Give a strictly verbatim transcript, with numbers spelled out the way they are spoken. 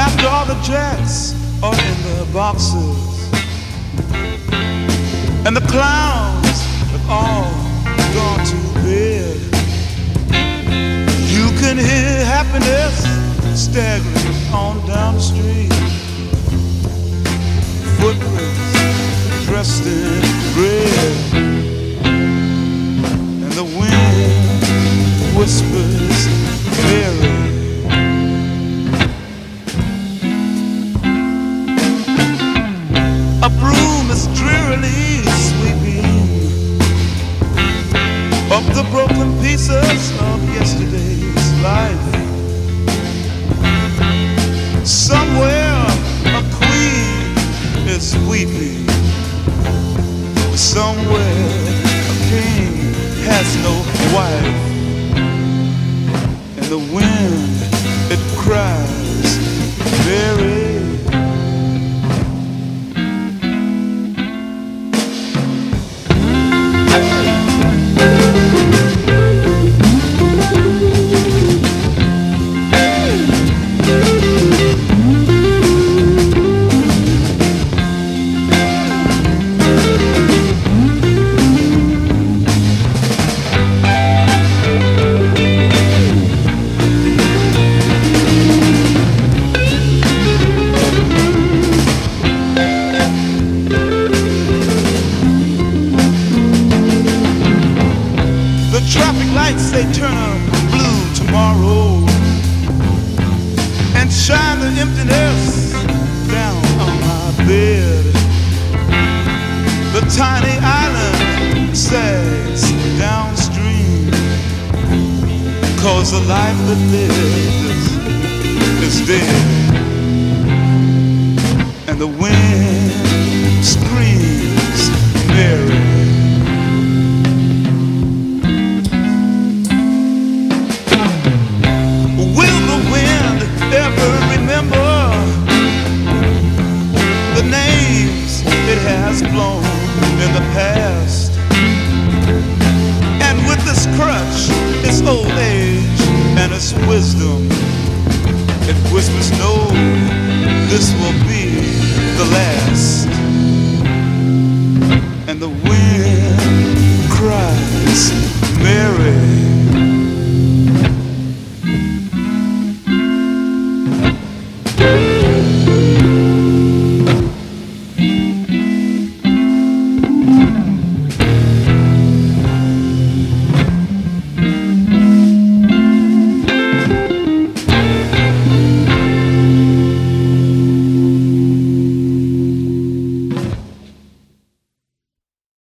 After all the jets are in their boxes, and the clowns have all gone to bed, you can hear happiness staggering on down the street. Footprints dressed in red, and the wind whispers Mary. A broom is drearily sweeping up the broken pieces of yesterday's life. Somewhere a queen is weeping. Somewhere a king has no wife. And the wind, it cries, Mary. They turn blue tomorrow and shine the emptiness down on my bed. The tiny island sags downstream, 'cause the life that lives is dead. And the wind